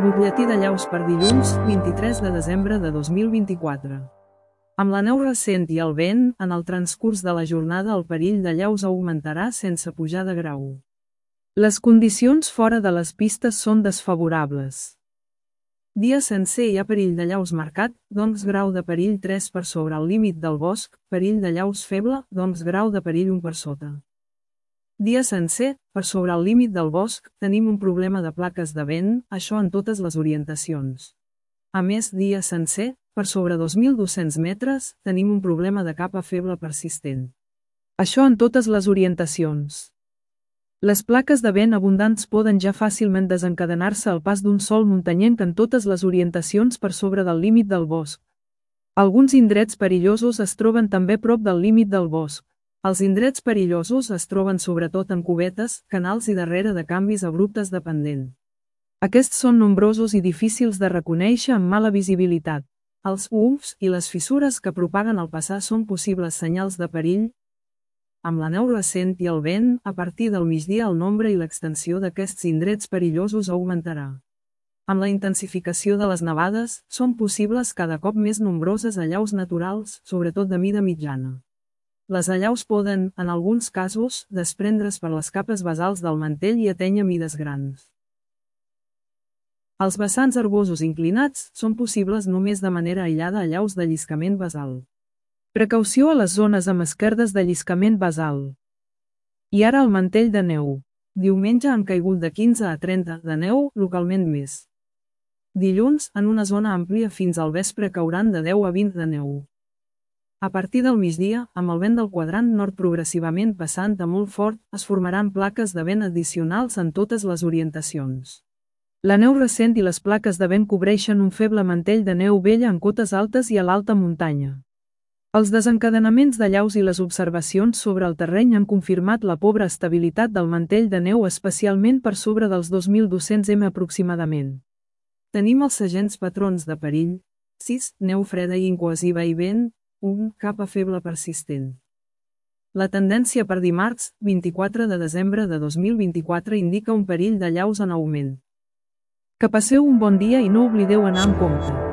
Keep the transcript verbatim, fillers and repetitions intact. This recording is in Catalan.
Butlletí de llaus per dilluns, vint-i-tres de desembre de dos mil vint-i-quatre. Amb la neu recent i el vent, en el transcurs de la jornada el perill de llaus augmentarà sense pujar de grau. Les condicions fora de les pistes són desfavorables. Dia sencer hi ha perill de llaus marcat, doncs grau de perill tres per sobre el límit del bosc, perill de llaus feble, doncs grau de perill un per sota. Dia sencer, per sobre el límit del bosc, tenim un problema de plaques de vent, això en totes les orientacions. A més, dia sencer, per sobre dos mil dos-cents metres, tenim un problema de capa feble persistent. Això en totes les orientacions. Les plaques de vent abundants poden ja fàcilment desencadenar-se al pas d'un sol muntanyenc en totes les orientacions per sobre del límit del bosc. Alguns indrets perillosos es troben també prop del límit del bosc. Els indrets perillosos es troben sobretot en cubetes, canals i darrere de canvis abruptes de pendent. Aquests són nombrosos i difícils de reconèixer amb mala visibilitat. Els umfs i les fissures que propaguen al passar són possibles senyals de perill. Amb la neu recent i el vent, a partir del migdia el nombre i l'extensió d'aquests indrets perillosos augmentarà. Amb la intensificació de les nevades, són possibles cada cop més nombroses allaus naturals, sobretot de mida mitjana. Les allaus poden, en alguns casos, desprendre's per les capes basals del mantell i atènyer mides grans. Els vessants herbosos inclinats són possibles només de manera aïllada allaus de lliscament basal. Precaució a les zones amb esquerdes de lliscament basal. I ara el mantell de neu. Diumenge han caigut de quinze a trenta de neu, localment més. Dilluns, en una zona àmplia fins al vespre cauran de deu a vint de neu. A partir del migdia, amb el vent del quadrant nord progressivament passant a molt fort, es formaran plaques de vent addicionals en totes les orientacions. La neu recent i les plaques de vent cobreixen un feble mantell de neu vella en cotes altes i a l'alta muntanya. Els desencadenaments de llaus i les observacions sobre el terreny han confirmat la pobra estabilitat del mantell de neu especialment per sobre dels dos mil dos-cents metres aproximadament. Tenim els segents patrons de perill: sis, neu freda i incohesiva i vent, un, capa feble persistent. La tendència per dimarts, vint-i-quatre de desembre de dos mil vint-i-quatre indica un perill de llaus en augment. Que passeu un bon dia i no oblideu anar amb compte.